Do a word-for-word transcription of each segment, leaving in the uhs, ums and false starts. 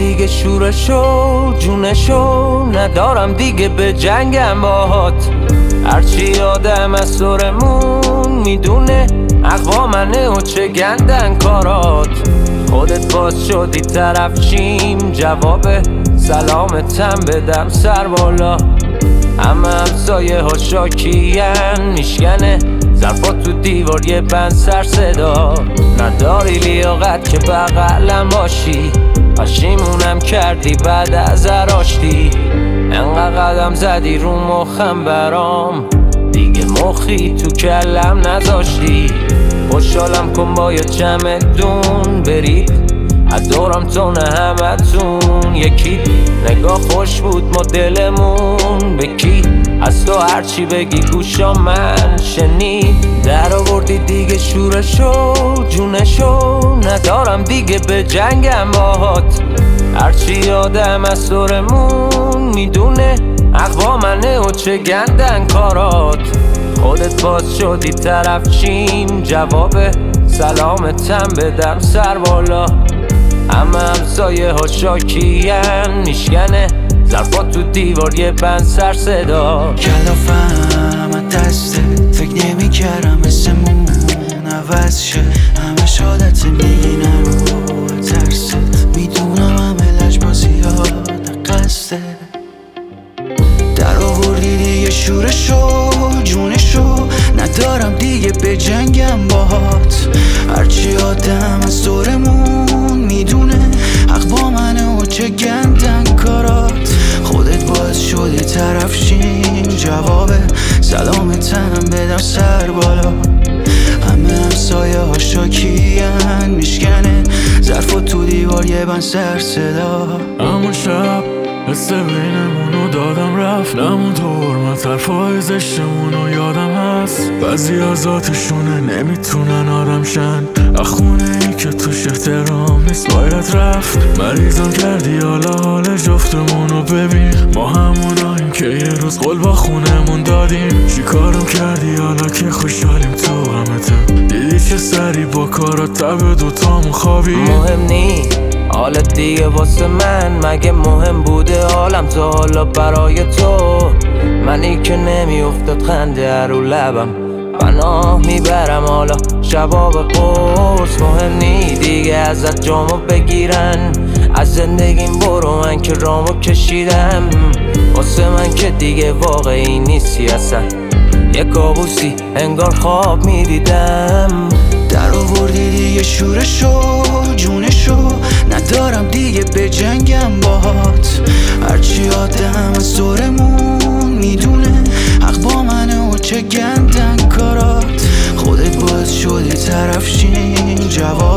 دیگه شورشو جونشو ندارم دیگه به جنگم باهات. هرچی آدم از سرمون میدونه اقوامنه و چه گندن کارات. خودت باز شدی طرف چیم جواب سلامتم بدم سر بالا. همه همسایه ها شاکین میشکنه ظرفات تو دیوار یه بند سر صدا. نداری لیاقت که بغلم باشی پشیمونم کردی بعد از راشتی. انقدر قدم زدی رو مخم برام دیگه مخی تو کلم نذاشتی. خوشحالم کن با یه چمدون برید ادارم تو نه همه تون یکی. نگاه خوش بود ما دلمون بکی از تو هرچی بگی گوشا من شنید. در آوردی دیگه شورشو جونشو ندارم دیگه به جنگم باهات. هرچی آدم از سرمون میدونه اقوامنه و چه گندن کارات. خودت باز شدی طرف چیم جواب سلامتم بدم سر بالا. همه همسایه ها شاکین میشکنه ظرفات تو دیوار یه بند سر صدا. کلافم از دستت فکر نمی کردم اسمون عوض شه. همه شادت میگی نرو ترست میدونم همه لجبازی ها قصده. در آوردی دیگه شورشو جونشو ندارم دیگه به جنگم باهات. هرچی آدم از دورمون میدونه حق با منه و چه گندن کارات. خودت باز شدی طرف شین جواب سلامتم بدم سر بالا. همه همسایه ها شاکین میشکنه ظرفات تو دیوار یه بند سر صدا. همون شب حس بینمونو دادم رفت نمون دور من طرفای زشتمونو یادم هست. بعضی از ذاتشونه نمیتونن آدم شن اخونه ای که توش احترام نیست باید رفت. مریضم کردی حالا حال جفتمونو ببین ما هموناییم که یه روز قول با خونمون دادیم. چی کارم کردی حالا که خوشحالیم تو غمتم دیدی چه سری با کارات تب دوتامون خوابی. مهم نی حالت دیگه واسه من مگه مهم بوده حالم تا حالا برای تو. منی که نمیافتاد خنده رو لبم پناه میبرم حالا شباب قرص. مهم نی دیگه ازت جامو بگیرن از زندگیم برو من که رامو کشیدم. واسه من که دیگه واقعی نیستی اصلا یه کابوسی انگار خواب میدیدم. در آوردی دیگه شورشو جونشو ندارم دیگه به جنگم باهات. هرچی آدم از دورمون میدونه حق با منه و چه گندن کارات. خودت باز شدی طرف شین جواب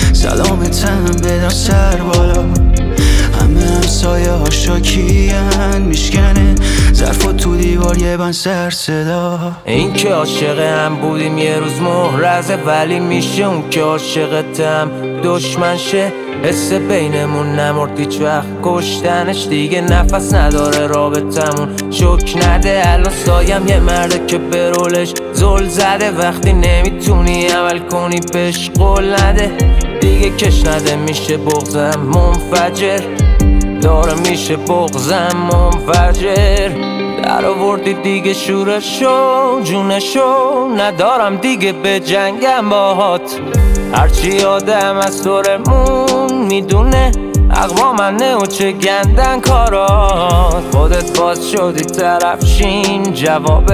سلامتم بدم سر بالا. همه همسایه ها شاکین میشکنه ظرفات تو دیوار یه بند سر صدا. این که عاشق هم بودیم یه روز محرزه ولی میشه اون که عاشقتم دشمن شه. حس بینمون نمرد هیچ وقت کشتنش دیگه نفس نداره رابطمون شک نده. الان سایم یه مرده که به رولش زل زده وقتی نمیتونی عمل کنی بهش قول نده. دیگه کش نده میشه بغضم منفجر داره میشه بغضم منفجر. در آوردی دیگه شورشو جونشو ندارم دیگه به جنگم باهات. هرچی آدم از دورمون میدونه اقوامنه و چه گندن کارات. خودت باز شدی طرف شین جواب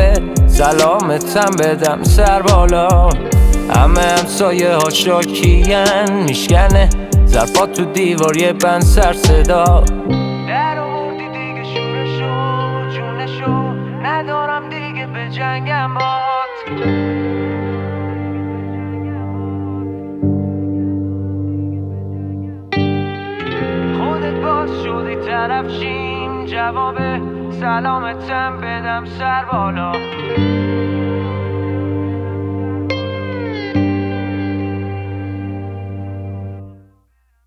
سلامتم بدم سر بالا. همه همسایه ها شاکین میشکنه ظرفات تو دیوار یه بند سر صدا. در آوردی دیگه شورشو جونشو ندارم دیگه به جنگم باهات. خودت باز شدی طرف شیم جواب سلامتم بدم سر بالا.